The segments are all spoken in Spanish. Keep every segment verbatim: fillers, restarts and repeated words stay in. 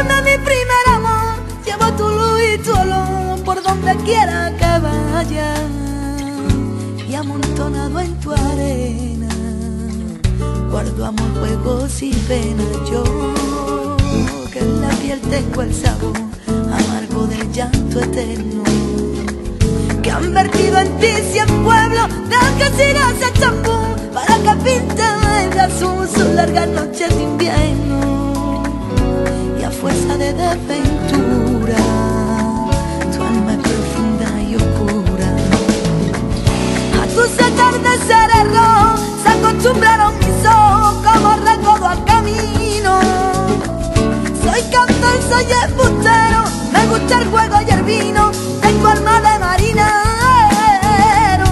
de mi primer amor, llevo tu luz y tu olor por donde quiera que vaya. Y amontonado en tu arena guardo amor, juegos y penas. Yo que en la piel tengo el sabor amargo del llanto eterno, que han vertido en ti cien pueblos del que sigas el champú para que pinte de azul sus largas noches de invierno. Y a fuerza de desventura tu alma es profunda y oscura. A tus atardeceres rojos se acostumbraron mis ojos como recodo al camino. Soy cantor, soy embustero, me gusta el juego y el vino, tengo alma de marinero.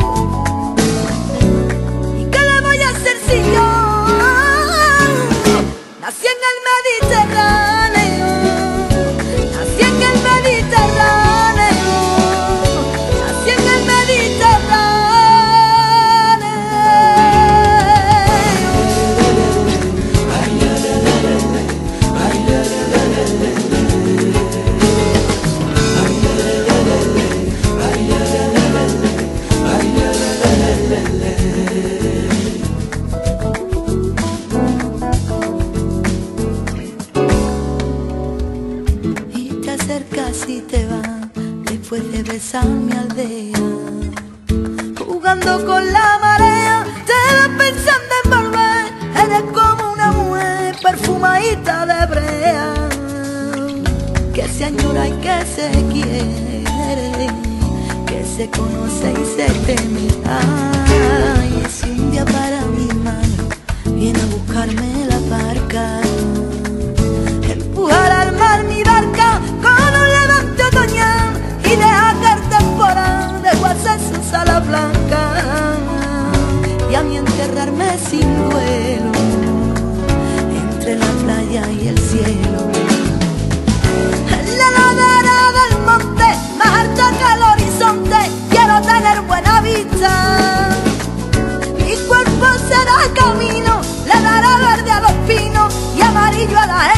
¿Y qué le voy a hacer si yo nací en el Mediterráneo? Nací en el Mediterráneo, nací en el y te vas después de besar mi aldea. Jugando con la marea, te vas pensando en volver. Eres como una mujer perfumadita de brea, que se añora y que se quiere, que se conoce y se teme. Ay, si un día para mi mano viene a buscarme la barca, empujar al mar mi barca con un levante otoñal y dejar que el temporal desguace su sala blanca, y a mí enterrarme sin duelo entre la playa y el cielo. En la ladera del monte, más alta que el horizonte, quiero tener buena vista. Mi cuerpo será camino, le dará verde a los pinos y amarillo a la gente.